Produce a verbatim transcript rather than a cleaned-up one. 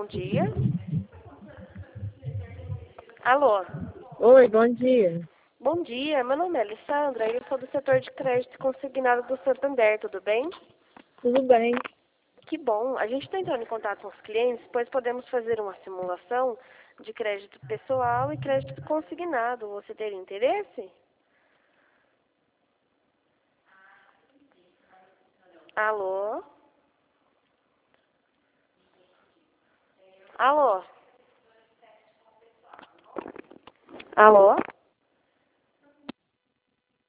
bom dia. Alô? Oi, bom dia. Bom dia, meu nome é Alessandra e eu sou do setor de crédito consignado do Santander, tudo bem? Tudo bem? Que bom. A gente está entrando em contato com os clientes, pois podemos fazer uma simulação de crédito pessoal e crédito consignado. Você teria interesse? Alô? Alô? Alô?